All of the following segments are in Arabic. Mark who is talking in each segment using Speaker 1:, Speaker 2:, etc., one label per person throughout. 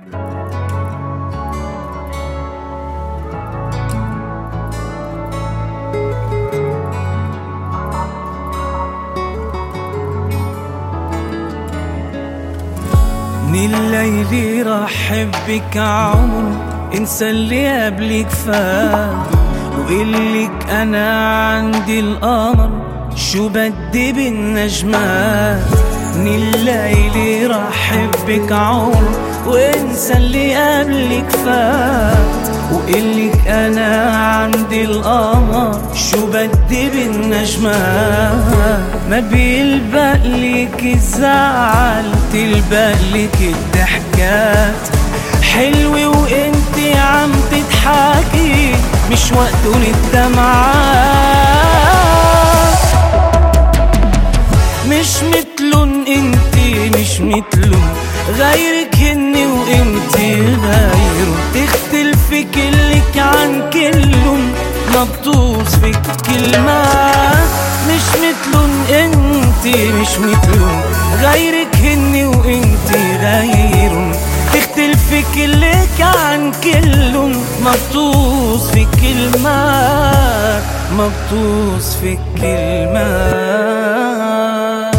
Speaker 1: من الليل راح بك عمر، انسى اللي قبلك فات، وقلك انا عندي القمر شو بدي بالنجمات. من الليل راح بك عمر، وانسى اللي قبلك فات، وقلك انا عندي القمر شو بدي بالنجمات. ما بيلبقلك الزعل، تلبقلك الضحكات حلوة وانتي عم تضحكي، مش وقته للدمعات. مش متلن انتي مش متلن، غيرك هني وانتي غيره، تختلفي كلك عن كلن، مبطوس فيك كلمات. مش متلن انتي مش متلن، غيرك هني وانتي غيرن، تختلفي كلك عن كلن، مبطوس فيك كلمات، مبطوس فيك كلمات.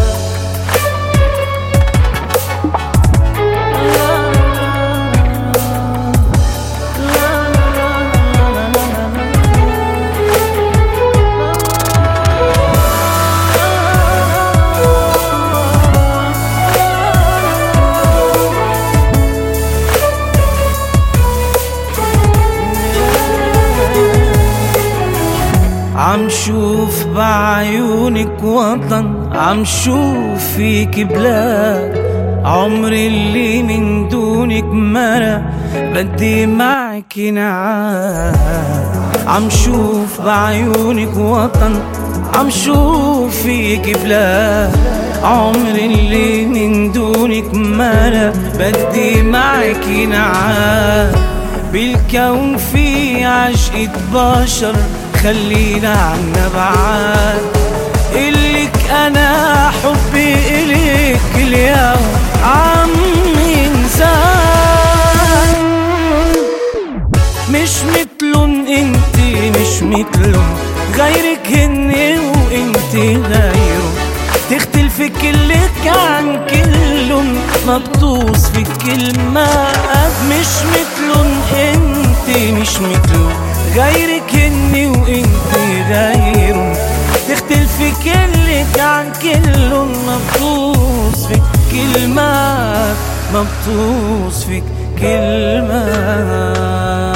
Speaker 1: عم شوف بعيونك وطن، عم شوف فيك بلاد، عمري اللي من دونك مرة بدي معك نعاد. عم شوف بعيونك وطن، عم شوف فيك بلاد، عمري اللي من دونك مرة بدي معك نعاد. بالكون في عشقة بشر خلينا عنا بعاد، إلك أنا حبي إلك اليوم عم ينزال. مش متلن انتي مش متلن، غيرك هني وانتي غيره، تختلفي كلك عن كلن، مبطوس في كلمات. مش متلن انتي مش متلن، غيرك هني وانتي غيرن، تختلفي كلك عن كلن، مبطوس فيك كلمات، مبطوس فيك كلمات.